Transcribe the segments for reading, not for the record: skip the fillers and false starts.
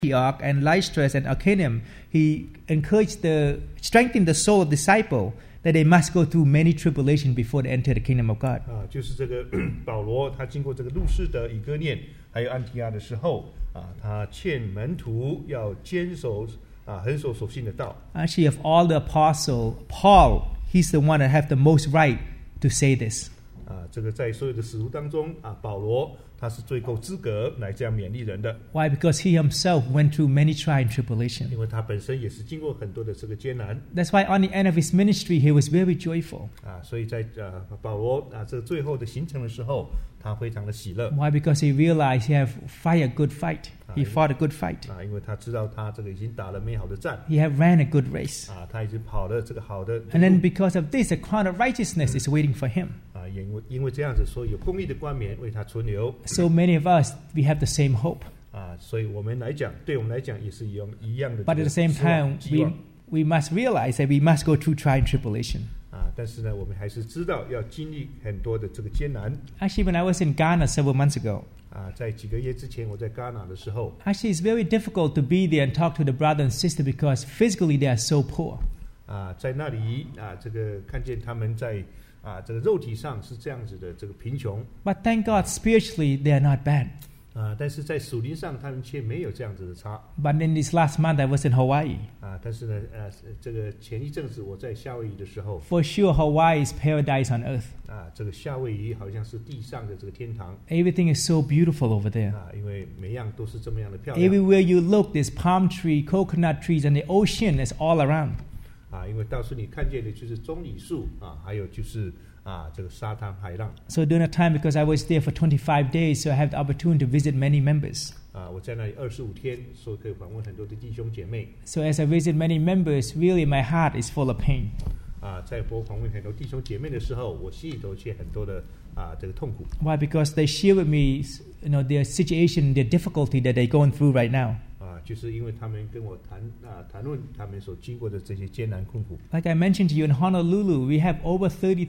Antioch and Lystra and Iconium, he strengthened the soul of disciple that they must go through many tribulations before they enter the kingdom of God. 就是这个保罗，他经过这个路斯德、以哥念还有安提阿的时候，他劝门徒要坚守恒守所信的道。 Actually, of all the apostles, Paul, he's the one that have the most right to say this. 这个在所有的使徒当中，保罗他是最够资格来这样勉励人的。 Why? Because he himself went through many trial and tribulation. 因为他本身也是经过很多的这个艰难。 That's why on the end of his ministry, he was very joyful. 所以在保罗这个最后的行程的时候，他非常的喜乐。 Why? Because he realized he have fight a good fight. He fought a good fight. 因为他知道他这个已经打了美好的战。 He have ran a good race. 他已经跑了这个好的。 And then because of this, a crown of righteousness is waiting for him. 因为这样子，所以有公义的冠冕为他存留。 So many of us, we have the same hope. 所以我们来讲，对我们来讲也是一样的。 But at the same time, we must realize that we must go through trial and tribulation. 但是呢，我们还是知道要经历很多的这个艰难。 Actually, when I was in Ghana several months ago, 在几个月之前，我在戛纳的时候 actually it's very difficult to be there and talk to the brother and sister because physically they are so poor. 在那里这个看见他们在这个肉体上是这样子的这个贫穷。 But thank God, spiritually they are not bad. 但是在属灵上他们却没有这样子的差。 But in this last month I was in Hawaii. 但是呢，这个前一阵子我在夏威夷的时候 For sure, Hawaii is paradise on earth. 这个夏威夷好像是地上的这个天堂。 Everything is so beautiful over there. 因为每样都是这么样的漂亮。 Everywhere you look, there's palm tree, coconut trees, and the ocean is all around. 因为到处你看见的就是棕榈树还有就是这个沙滩海浪。 So during the time, because I was there for 25 days, so I have the opportunity to visit many members. 我在那里25天，所以可以访问很多的弟兄姐妹。 So as I visit many members, really my heart is full of pain. 在我访问很多弟兄姐妹的时候，我心里头却很多的这个痛苦。 Why? Because they share with me, their situation, their difficulty that they're going through right now. 就是因为他们跟我谈论他们所经过的这些艰难困苦。 Like I mentioned to you, in Honolulu, we have over 30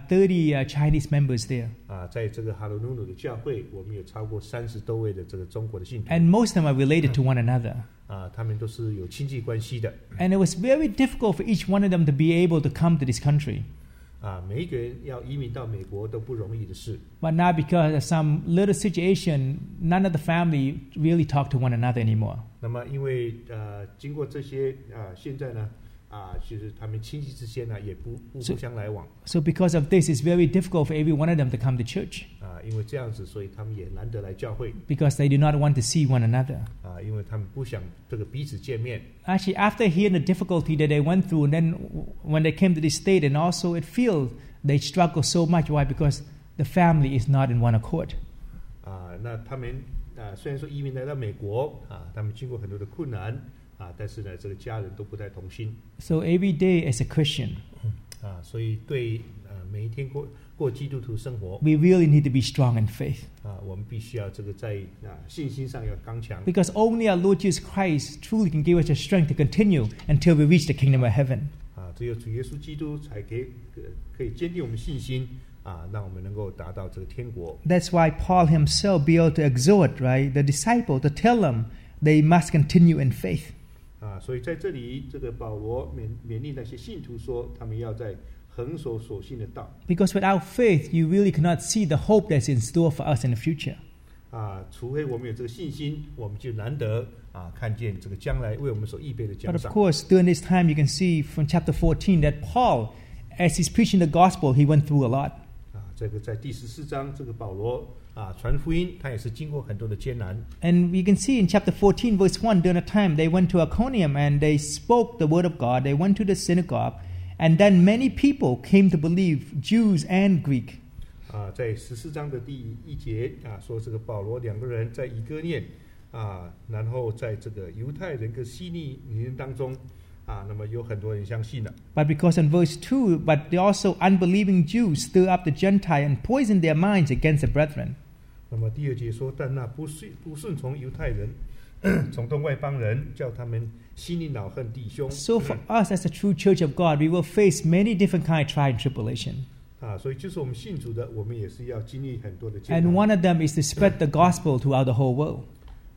Chinese members there. 在这个哈鲁努鲁的教会，我们有超过30多位的这个中国的信徒。 And most of them are related to one another. 他们都是有亲戚关系的。 And it was very difficult for each one of them to be able to come to this country. 每一个人要移民到美国都不容易的事。 But now because of some little situation, none of the family really talk to one another anymore. 那么因为经过这些现在呢其实他们亲戚之间呢也不互相来往。 So because of this, it's very difficult for every one of them to come to church. 因为这样子，所以他们也难得来教会。 Because they do not want to see one another. 因为他们不想这个彼此见面。 Actually, after hearing the difficulty that they went through, and then when they came to this state, and also it feels they struggle so much. Why? Because the family is not in one accord. 那他们虽然说移民来到美国他们经过很多的困难但是呢，这个家人都不太同心。 So every day as a Christian, 所以对每一天过基督徒生活 we really need to be strong in faith. 我们必须要这个在信心上要刚强。 Because only our Lord Jesus Christ truly can give us the strength to continue until we reach the kingdom of heaven. 只有主耶稣基督才可以坚定我们信心让我们能够达到这个天国。 That's why Paul himself be able to exhort, right, the disciple to tell them they must continue in faith. 所以在这里，这个保罗勉励那些信徒说，他们要在恒守所信的道。 Because without faith, you really cannot see the hope that's in store for us in the future. 除非我们有这个信心，我们就难得看见这个将来为我们所预备的奖 But 赏。 of course, during this time, you can see from chapter 14 that Paul, as he's preaching the gospel, he went through a lot. 这个在第14章，这个保罗传福音，他也是经过很多的艰难。 And we can see in chapter 14, verse 1, during the time they went to Iconium and they spoke the word of God. They went to the synagogue, and then many people came to believe, Jews and Greek. 在14章的第1节说这个保罗两个人在以哥念然后在这个犹太人跟希利尼人当中那么有很多人相信了。 But because in verse 2, but they also unbelieving Jews stir up the Gentile and poison their minds against the brethren. 那么第2节说，但那不顺从犹太人从东外邦人，叫他们心里恼恨弟兄。 So for us as a true church of God, we will face many different kind of trial and tribulation. 所以就是我们信主的，我们也是要经历很多的艰难。 And one of them is to spread the gospel throughout the whole world.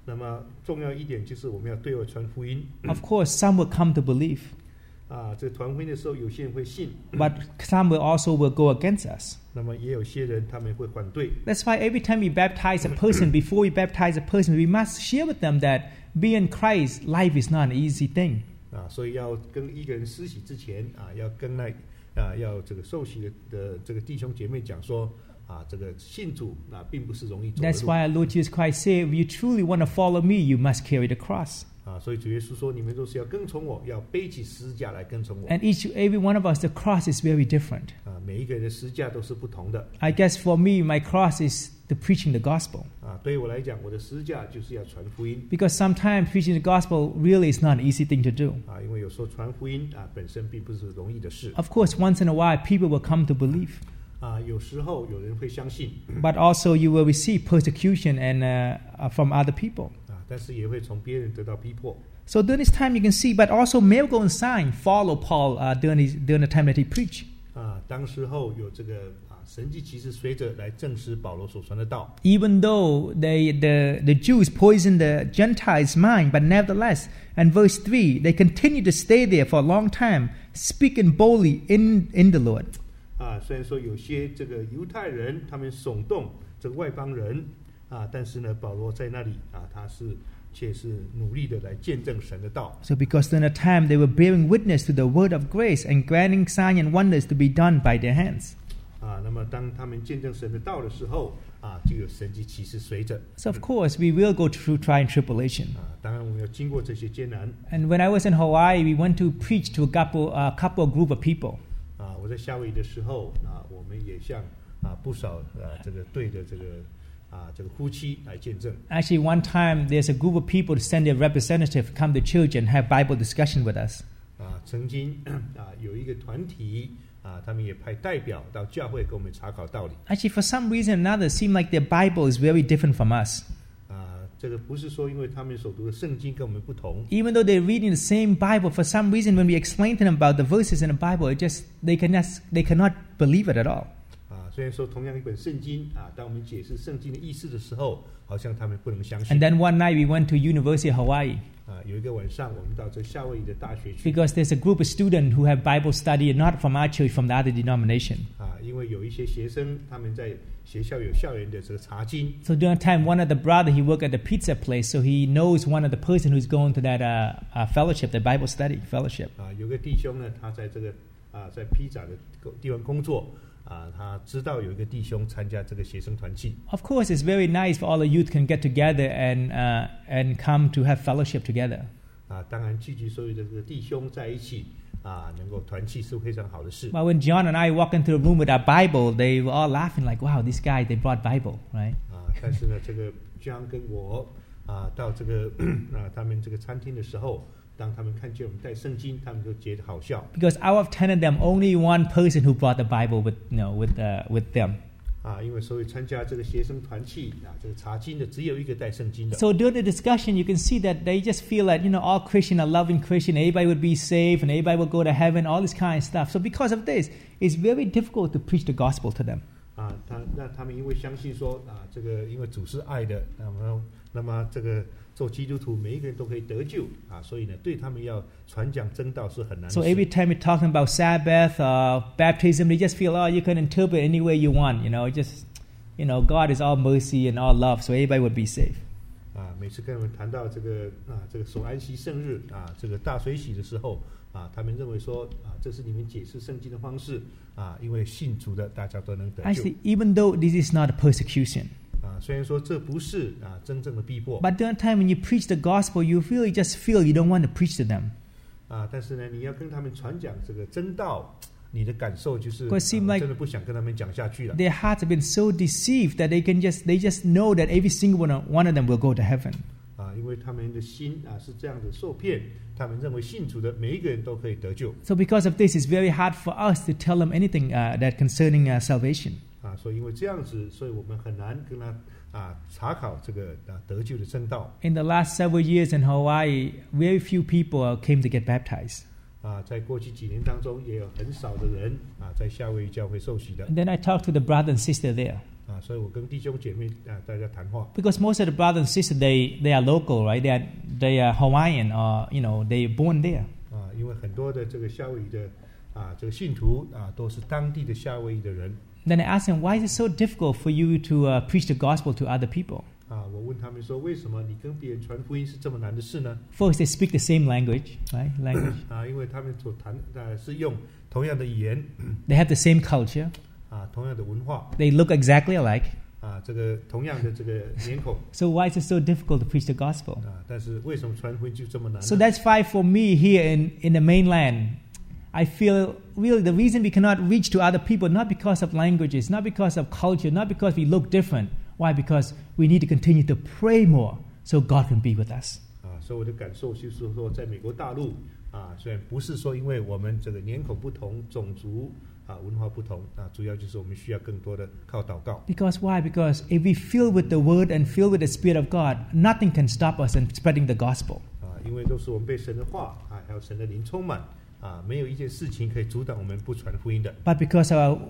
那么重要一点就是我们要对外传福音。 Of course, some will come to believe, 这传福音的时候，有些人会信， but some will also go against us. 那么也有些人他们会反对。 That's why every time we baptize a person, before we baptize a person, we must share with them that being in Christ, life is not an easy thing. 所以要跟一个人施洗之前要跟要这个受洗的这个弟兄姐妹讲说这个信主并不是容易走的 That's 路。 why our Lord Jesus Christ said, if you truly want to follow me, you must carry the cross. 所以主耶稣说，你们都是要跟从我，要背起十字架来跟从我。 And every one of us, the cross is very different. 每一个人的十字架都是不同的。 I guess for me, my cross is the preaching the gospel. 对于我来讲，我的十字架就是要传福音。 Because sometimes preaching the gospel really is not an easy thing to do. 因为有时候传福音本身并不是容易的事。 Of course, once in a while, people will come to believe. 有时候有人会相信， But also you will receive persecution and from other people. 但是也会从别人得到逼迫。 So during this time you can see, but also miracle and sign follow Paul during the time that he preached. 当时候有这个神迹奇事随着来证实保罗所传的道。 Even though the Jews poisoned the Gentiles' mind, but nevertheless, and verse 3, they continued to stay there for a long time, speaking boldly in the Lord. 虽然说有些这个犹太人他们耸动这个外邦人但是呢，保罗在那里他却是努力的来见证神的道。 So because during the time they were bearing witness to the word of grace and granting signs and wonders to be done by their hands. 那么当他们见证神的道的时候就有神迹奇事随着。 So of course we will go through trial and tribulation. 当然我们要经过这些艰难。 And when I was in Hawaii, we went to preach to a couple group of people. 我在夏威夷的时候我们也向不少这个对的这个夫妻来见证。 Actually, one time there's a group of people to send their representative come to church and have Bible discussion with us. 曾经有一个团体他们也派代表到教会跟我们查考道理。 Actually, for some reason or another, it seemed like their Bible is very different from us. 这个不是说因为他们所读的圣经跟我们不同。 Even though they're reading the same Bible, for some reason when we explain to them about the verses in the Bible, they cannot believe it at all. 虽然说同样一本圣经当我们解释圣经的意思的时候，好像他们不能相信。 And then one night we went to University of Hawaii. 有一个晚上，我们到这夏威夷的大学去。 Because there's a group of students who have Bible study, not from our church, from the other denomination. 因为有一些学生他们在学校有校园的这个查经。 So during the time, one of the brother, he worked at the pizza place, so he knows one of the person who's going to that fellowship, the Bible study fellowship. 有个弟兄呢，他在这个在披萨的地方工作。他知道有一个弟兄参加这个学生团契。 Of course, it's very nice for all the youth can get together and come to have fellowship together. 当然聚集所有的这个弟兄在一起能够团契是非常好的事。 But when John and I walk into the room with our Bible, they were all laughing like, "Wow, this guy they brought Bible, right?" 但是呢，这个 John 跟我到这个他们这个餐厅的时候。当他们看见我们带圣经，他们就觉得好笑。 Because out of 10 of them, only one person who brought the Bible with them. 因为所以参加这个学生团契这个查经的只有一个带圣经的。 So during the discussion, you can see that they just feel that all Christians are loving Christian, everybody would be saved, and everybody will go to heaven, all this kind of stuff. So because of this, it's very difficult to preach the gospel to them. 他们因为相信说这个因为主是爱的，那么这个。做基督徒，每一个人都可以得救所以呢，对他们要传讲真道是很难的事。 So every time we're talking about Sabbath, baptism, they just feel, you can interpret any way you want. God is all mercy and all love, so everybody would be saved. 每次跟我们谈到这个守安息圣日这个大水洗的时候他们认为说这是你们解释圣经的方式因为信主的大家都能得救。 Actually, even though this is not a persecution. 虽然说这不是真正的逼迫 But during the time when you preach the gospel, you really just feel you don't want to preach to them. 但是呢，你要跟他们传讲这个真道，你的感受就是真的不想跟他们讲下去了。 Their hearts have been so deceived that they just know that every single one of them will go to heaven. 因为他们的心是这样的受骗，他们认为信主的每一个人都可以得救。 So because of this, it's very hard for us to tell them anything that concerning salvation. 所以因为这样子，所以我们很难跟他查考这个得救的真道。 In the last several years in Hawaii, very few people came to get baptized. 在过去几年当中，也有很少的人在夏威夷教会受洗的。 And then I talked to the brother and sister there. 所以我跟弟兄姐妹大家谈话。 Because most of the brothers and sisters, they are local, right? They are Hawaiian, or they are born there. 因为很多的这个夏威夷的这个信徒都是当地的夏威夷的人。 Then I asked them, why is it so difficult for you to preach the gospel to other people? 我问他们说，为什么你跟别人传福音是这么难的事呢？ First, they speak the same language, right? Language. 因为他们所谈是用同样的语言， They have the same culture. 同样的文化， They look exactly alike. 这个同样的这个脸孔。 So why is it so difficult to preach the gospel? 但是为什么传福音就这么难呢？ So that's why for me here in the mainland, I feel really the reason we cannot reach to other people, not because of languages, not because of culture, not because we look different. Why? Because we need to continue to pray more so God can be with us. 所以我的感受就是说，在美国大陆虽然不是说因为我们这个脸孔不同、种族文化不同主要就是我们需要更多的靠祷告。 Because why? Because if we fill with the Word and fill with the Spirit of God, nothing can stop us in spreading the gospel. 因为都是我们被神的话还有神的灵充满没有一件事情可以阻挡我们不传福音的。 But because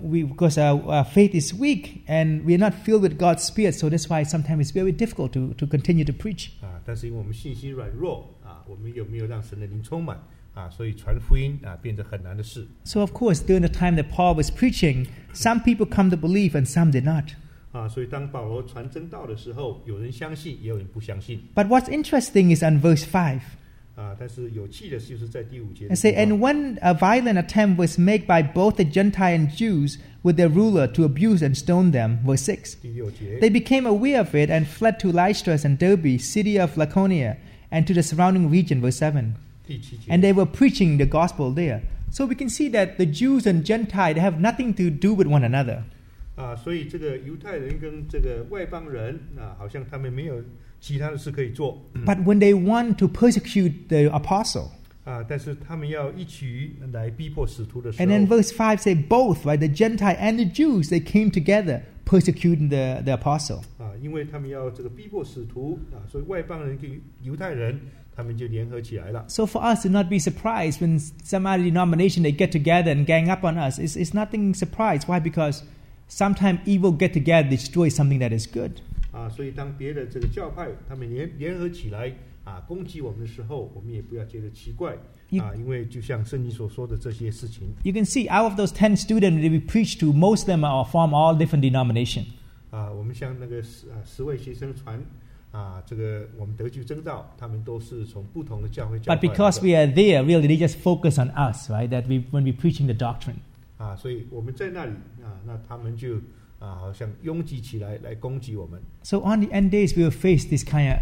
our faith is weak and we are not filled with God's Spirit, so that's why sometimes it's very difficult to continue to preach. 但是因为我们信心软弱我们有没有让神的灵充满所以传福音变得很难的事。 So of course, during the time that Paul was preaching, some people come to believe and some did not. 所以当保罗传真道的时候，有人相信，也有人不相信。 But what's interesting is on verse 5. 但是有趣的就是在第5节。 It says, and when a violent attempt was made by both the Gentile and Jews with their ruler to abuse and stone them, verse 6, 第6节 they became aware of it and fled to Lystra and Derbe, city of Laconia, and to the surrounding region, verse 7. 第7节 And they were preaching the gospel there. So we can see that the Jews and Gentiles, they have nothing to do with one another. 所以这个犹太人跟这个外邦人好像他们没有其他的事可以做。 But when they want to persecute the apostle, 但是他们要一起来逼迫使徒的时 and then 候， verse 5 say both, right? The Gentile and the Jews, they came together persecuting the apostle. 因为他们要这个逼迫使徒所以外邦人跟犹太人他们就联合起来了。 So for us to not be surprised when some other denomination, they get together and gang up on us, it's nothing surprise. Why? Because sometimes evil get together, destroy something that is good. 所以当别的这个教派他们联合起来攻击我们的时候，我们也不要觉得奇怪因为就像圣经所说的这些事情。 You can see out of those 10 students that we preach to, most of them are from all different denominations. 我们向那个10位学生传这个我们得救真道，他们都是从不同的教会 But because we are there, really, they just focus on us, right? That when we're preaching the doctrine. 所以我们在那里那他们就好像拥挤起来来攻击我们。 So on the end days, we will face this kind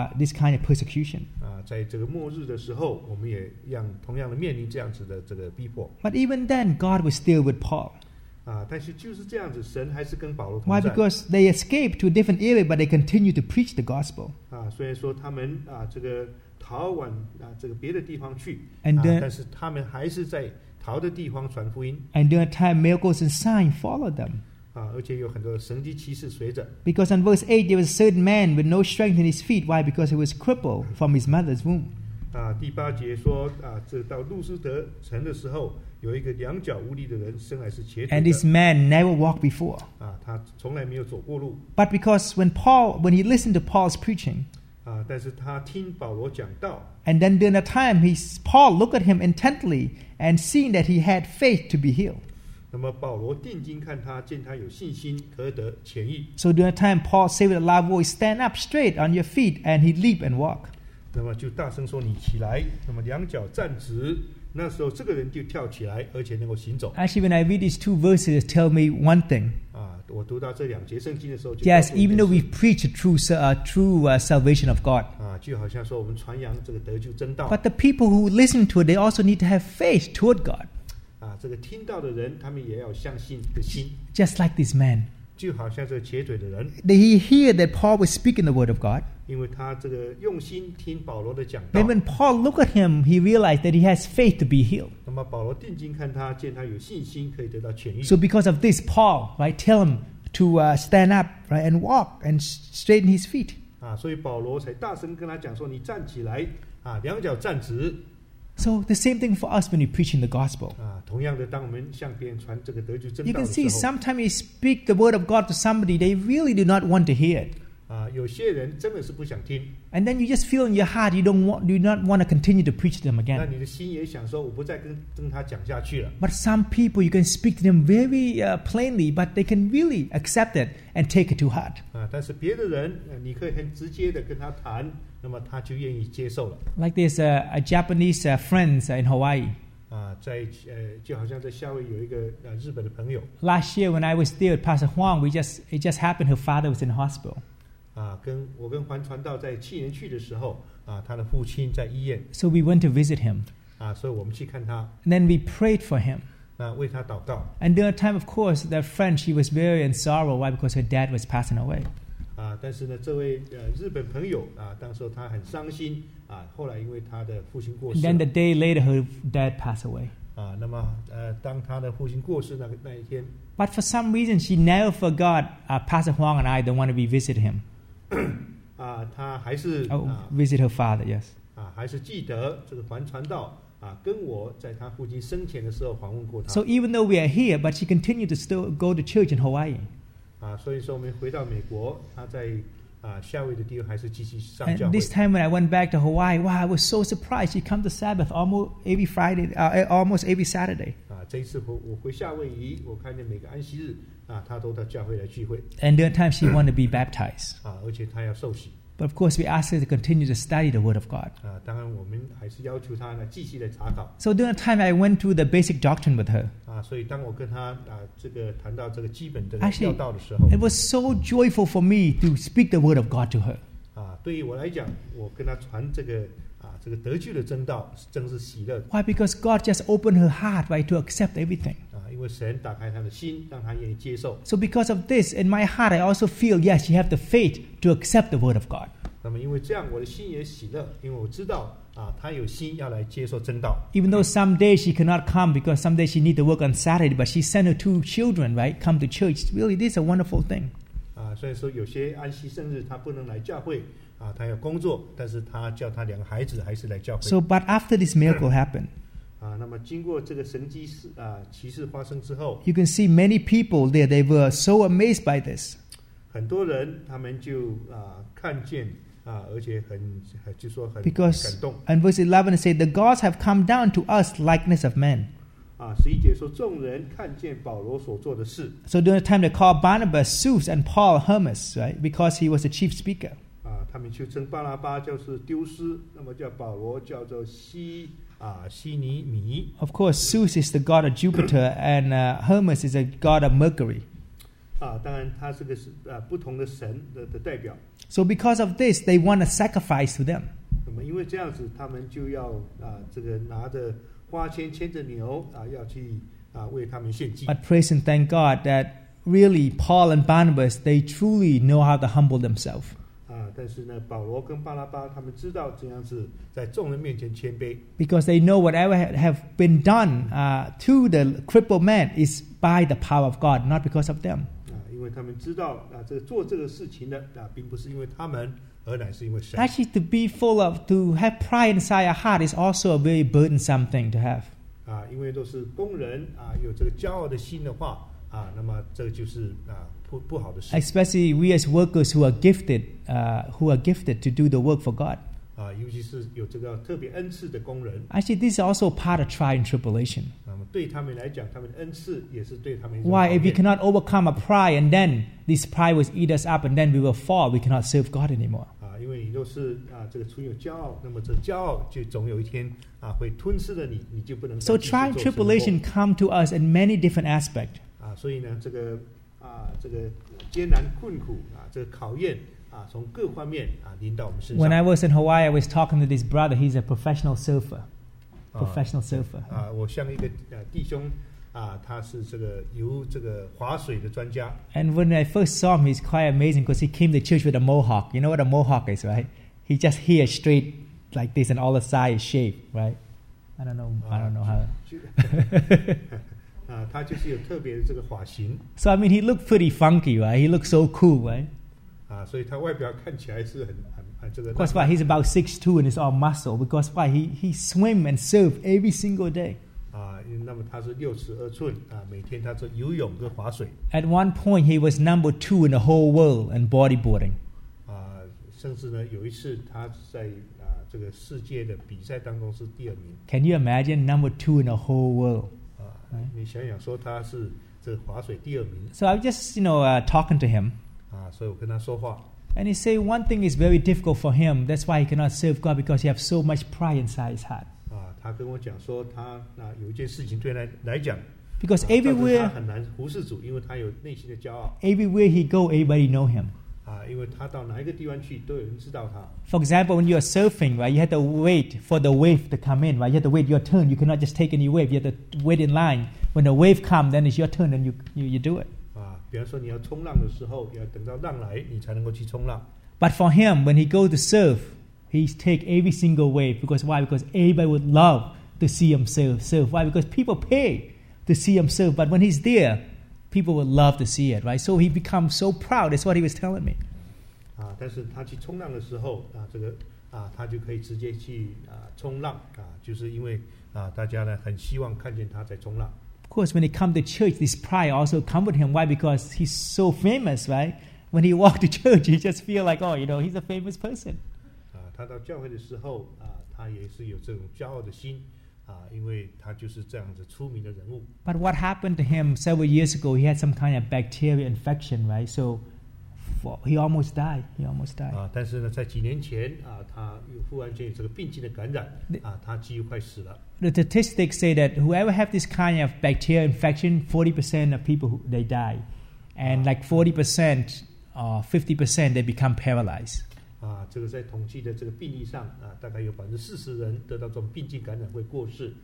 of persecution. 在这个末日的时候，我们也同样的面临这样子的这个逼迫。 But even then, God was still with Paul. 但是就是这样子，神还是跟保罗同 Why? 在。 Because they escaped to a different area, but they continue to preach the gospel. 虽然说他们这个逃往这个别的地方去， And 但是他们还是在逃的地方传福音。 And during that time, miracles and signs followed them. 而且有很多神迹奇事随着。 Because on verse 8, there was a certain man with no strength in his feet. Why? Because he was crippled from his mother's womb. 第8节说这到路斯德城的时候，有一个两脚无力的人，生来是瘸腿 And 的。 this man never walked before. 他从来没有走过路。 But because when he listened to Paul's preaching, 但是他听保罗讲道。 and then during that time, Paul looked at him intently and seeing that he had faith to be healed. 那么保罗定睛看他，见他有信心，可得痊愈。 So during that time, Paul said with a loud voice, "Stand up straight on your feet," and he leaped and walked. 那么就大声说：“你起来！”那么两脚站直。那时候这个人就跳起来，而且能够行走。 Actually, when I read these two verses, it tells me one thing. 我读到这2节圣经的时候，就 Yes, even though we preach the true salvation of God, 就好像说我们传扬这个得救真道。 but the people who listen to it, they also need to have faith toward God. 这个听到的人，他们也要相信的心， Just like this man. 就好像这个瘸腿的人， He heard that Paul was speaking the word of God. 因为他这个用心听保罗的讲道。 Then when Paul looked at him, he realized that he has faith to be healed. 那么保罗定睛看他，见他有信心，可以得到痊愈。 So because of this, Paul, right, tell him to stand up, right, and walk and straighten his feet. 所以保罗才大声跟他讲说：“你站起来，两脚站直。” So the same thing for us when we preach in the gospel. 同样的，当我们向别人传这个得救真 You 道 can 的 see 时候， sometimes you speak the word of God to somebody, they really do not want to hear it. 有些人真的是不想听， And then you just feel in your heart you do not want to continue to preach to them 那 again. 你的心也想说，我不再跟他讲下去了。 But some people, you can speak to them very plainly, but they can really accept it and take it to heart. 但是别的人，你可以很直接的跟他谈，那么他就愿意接受了。 Like there's a Japanese friends in Hawaii. 就好像在夏威夷有一个日本的朋友， Last year when I was there with Pastor Huang, it just happened her father was in the hospital. 跟黄传道在去年去的时候，他的父亲在医院， So we went to visit him. 所以我们去看他， And then we prayed for him. 为他祷告。 And during the time, of course, that friend, she was very in sorrow. Why? Because her dad was passing away. 但是呢，这位日本朋友当时他很伤心后来因为他的父亲过世 And then the day later, her dad passed away. 那么当他的父亲过世那一天， But for some reason, she never forgot Pastor Huang and I don't want to revisit him. 他还是 visit her father, yes. 还是记得这个黄传道跟我在他父亲生前的时候访问过他。 So even though we are here, but she continued to still go to church in Hawaii. 所以说我们回到美国，他在夏威夷的地方还是继续上 And 教会。 this time when I went back to Hawaii, wow, I was so surprised. She come to Sabbath almost every Friday, almost every Saturday. 这一次我回夏威夷，我看见每个安息日他都到教会来聚会。 And during time she wanted to be baptized. 而且他要受洗。 But of course we asked her to continue to study the Word of God. 当然我们还是要求他呢继续来查考。 So during the time I went through the basic doctrine with her. 所以当我跟他这个谈到这个基本的 Actually, 要道的时候， it was so joyful for me to speak the Word of God to her. 对于我来讲，我跟他传这个得救的真道，真是喜乐。 Why? Because God just opened her heart, right, to accept everything. 因为神打开他的心，让他愿意接受。 So because of this, in my heart, I also feel, yes, you have the faith to accept the Word of God. 那么因为这样，我的心也喜乐，因为我知道他有心要来接受真道。 Even though some days she cannot come because some days she need to work on Saturday, but she sent her 2 children, right, come to church. Really, this is a wonderful thing. 所以说有些安息生日他不能来教会他要工作，但是他叫他2个孩子还是来教会。 So, but after this miracle happened, 那么经过这个神迹奇事发生之后， you can see many people there, they were so amazed by this. 很多人他们就看见而且就说很 Because 感动。 in verse 11 it said, the gods have come down to us likeness of men. 11节说众人看见保罗所做的事。 So during the time they called Barnabas Zeus and Paul Hermes, right, because he was the chief speaker. 他们就称巴拿巴就是丢斯，那么叫保罗叫做西尼米。 Of course, Zeus is the god of Jupiter and Hermes is the god of Mercury. 当然他这个是不同的神的代表。 So because of this, they want a sacrifice to them. 那么因为这样子，他们就要这个拿着花牵牵着牛要去为他们献祭。 But praise and thank God that really Paul and Barnabas, they truly know how to humble themselves. 但是呢，保罗跟巴拿巴他们知道怎样子在众人面前谦卑。 Because they know whatever have been done to the crippled man is by the power of God, not because of them. 因为他们知道这个做这个事情的并不是因为他们，而乃是因为神。 Actually, to have pride inside our heart is also a very burdensome thing to have. 因为都是工人有这个骄傲的心的话那么这就是不好的事。 Especially we as workers who are gifted to do the work for God. 尤其是有这个特别恩赐的工人。 Actually, this is also part of trial and tribulation. 那么对他们来讲，他们的恩赐也是对他们一种 Why? 考 If we 验。 cannot overcome a pride and then this pride will eat us up and then we will fall, we cannot serve God anymore. 因为你都是这个存有骄傲，那么这骄傲就总有一天会吞噬了你，你就不能再 So 继续 trial and 做神的工。 tribulation come to us in many different aspects. 所以呢，这个艰难困苦这个考验从各方面临到我们身 When I 上。 was in Hawaii, I was talking to this brother. He's a professional surfer. Professional surfer. 我像一个弟兄他是这个游这个划水的专家。 And when I first saw him, he's quite amazing because he came to church with a mohawk. You know what a mohawk is, right? He just here straight like this and all the sides shaved, right? I don't know how. 他就是有特别的这个发型 So I mean, he looked pretty funky, right? He looked so cool, right? 所以他外表看起来是很这个 Because why? He's about 6'2" and it's all muscle. Because why? He swim and surf every single day. 那么他是62寸每天他是游泳跟划水 At one point, he was number 2 in the whole world in bodyboarding. 甚至呢有一次他在这个世界的比赛当中是第2名 Can you imagine number 2 in the whole world? 你想想说他是这个划水第2名 So I was just, talking to him. 所以我跟他说话 And he said one thing is very difficult for him. That's why he cannot serve God because he has so much pride inside his heart. 他跟我讲说他有一件事情对他来讲 Because 他 everywhere 很难服侍主，因为他有内心的骄傲 he go, everybody know him. 因为他到哪一个地方去都有人知道他 For example, when you're surfing, right, you have to wait for the wave to come in, right? You have to wait your turn. You cannot just take any wave. You have to wait in line. When the wave comes, then it's your turn, and you do it. 比方说你要冲浪的时候，要等到浪来，你才能够去冲浪。 But for him, when he goes to surf, he take every single wave. Because why? Because everybody would love to see him surf. Why? Because people pay to see him surf. But when he's there, people would love to see it, right? So he becomes so proud. That's what he was telling me. 但是他去冲浪的时候他就可以直接去冲浪就是因为大家呢很希望看见他在冲浪。 Of course, when he come to church, this pride also come with him. Why? Because he's so famous, right? When he walk to church, you just feel like, he's a famous person. 他到教会的时候他也是有这种骄傲的心因为他就是这样子出名的人物。 But what happened to him several years ago? He had some kind of bacteria infection, right? So he almost died. 但是呢，在几年前他忽然间有这个病菌的感染他几乎快死了。 The statistics say that whoever have this kind of bacteria infection, 40% of people they die, and like 40%, 50% they become paralyzed. 这个在统计的这个病例上大概有40%人得到这种病菌感染会过世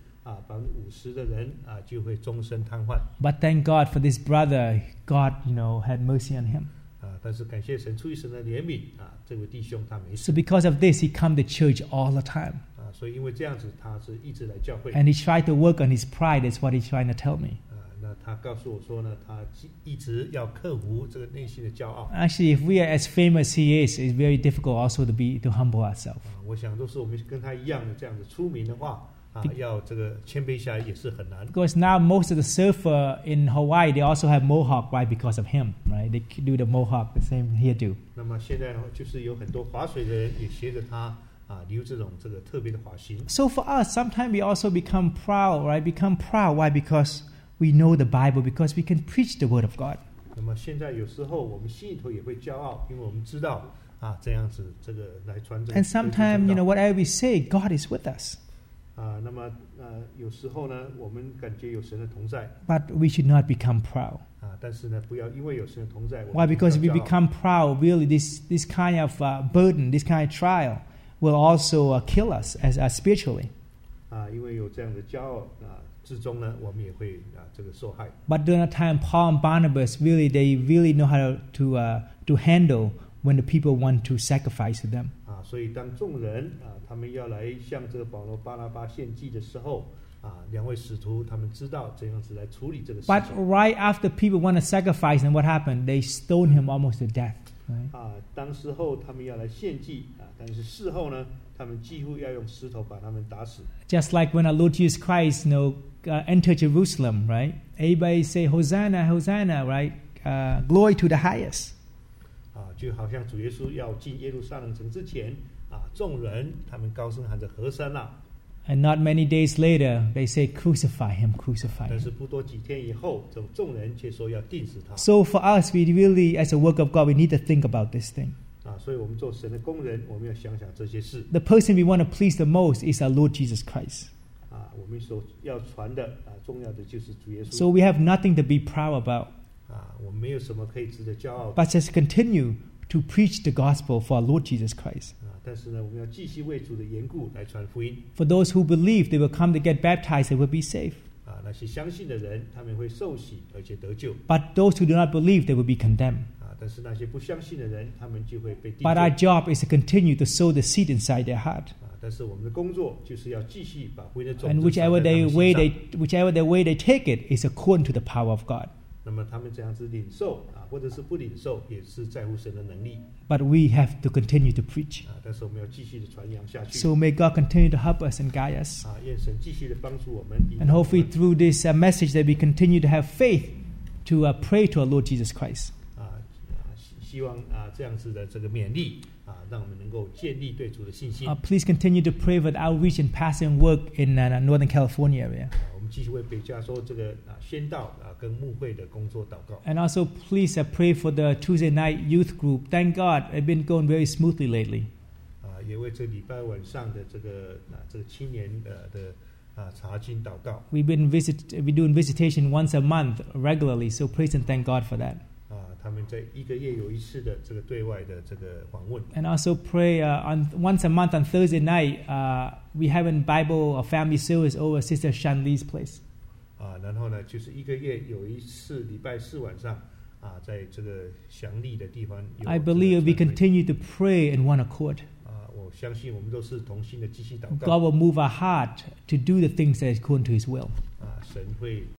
50%的人就会终身瘫痪。 But thank God for this brother. God, had mercy on him. 但是感谢神，出于神的怜悯这位弟兄他没事。 So because of this, he come to church all the time. 所以因为这样子，他是一直来教会。 And he tried to work on his pride. That's what he's trying to tell me. 那他告诉我说呢，他一直要克服这个内心的骄傲。 Actually, if we are as famous he is, it's very difficult also to humble ourselves. 我想都是我们跟他一样的这样子出名的话要这个谦卑下来也是很难。 Because now most of the surfer in Hawaii, they also have mohawk, right? Because of him, right? They do the mohawk the same here too. 那么现在就是有很多划水的人也学着他留这个特别的发型。 So for us, sometimes we also become proud, right? Become proud. Why? Because we know the Bible, because we can preach the Word of God. 那么现在有时候我们心里头也会骄傲，因为我们知道这样子这个来传这个。 And sometimes, whatever we say, God is with us. 那么有时候呢，我们感觉有神的同在。 But we should not become proud. 但是呢，不要因为有神的同在。 Why? Because if we become proud, really, this kind of burden, this kind of trial, will also kill us as spiritually. 因为有这样的骄傲之中呢，我们也会这个受害。 But during that time, Paul and Barnabas they really know how to handle when the people want to sacrifice to them. 所以当众人他们要来向这个保罗、巴拿巴献祭的时候两位使徒他们知道怎样子来处理这个事情。 But right after people want to sacrifice, and what happened? They stoned him almost to death. Right? 当时候他们要来献祭但是事后呢，他们几乎要用石头把他们打死。 Just like when our Lord Jesus Christ, entered Jerusalem, right? Everybody say Hosanna, Hosanna, right? Glory to the highest. 就好像主耶稣要进耶路撒冷城之前众人他们高声喊着和散那。 And not many days later, they say, crucify him, crucify 但 him. 是不多几天以后，这众人却说要钉死他。 So for us, we really, as a work of God, we need to think about this thing. 所以我们做神的工人，我们要想想这些事。 The person we want to please the most is our Lord Jesus Christ. 我们所要传的重要的就是主耶稣。 So we have nothing to be proud about. 我们没有什么可以值得骄傲的。 But just continue to preach the gospel for our Lord Jesus Christ. 但是呢，我们要继续为主的缘故来传福音。 For those who believe, they will come to get baptized, they will be saved. 那些相信的人，他们会受洗而且得救。 But those who do not believe, they will be condemned. 但是那些不相信的人，他们就会被定罪。 But our job is to continue to sow the seed inside their heart. 但是我们的工作就是要继续把福音的种 And 子撒在他们心上。 whichever way they take it is according to the power of God. 那么他们这样子领受或者是不领受，也是在乎神的能力 But we have to continue to preach. 但是我们要继续的传扬下去 So may God continue to help us and guide us. 愿神继续的帮助我们 And hopefully through this message that we continue to have faith to pray to our Lord Jesus Christ. 希望这样子的这个勉励让我们能够建立对主的信心 Please continue to pray for the outreach and pastoring work in Northern California area. 我们继续为北加州这个宣道跟牧会的工作祷告 And also please pray for the Tuesday night youth group. Thank God it's been going very smoothly lately. 也为这礼拜晚上的这个青年的查经祷告 We're doing visitation once a month regularly, so praise and thank God for that. 他们在1个月有一次的这个对外的这个访问 And also pray once a month on Thursday night, we have a Bible or family service over Sister Shanli's place. 然后呢就是1个月有一次礼拜4晚上在这个祥利的地方 I believe we continue to pray in one accord. 我相信我们都是同心的继续祷 God 告 will move our heart to do the things that is according to His will. 神会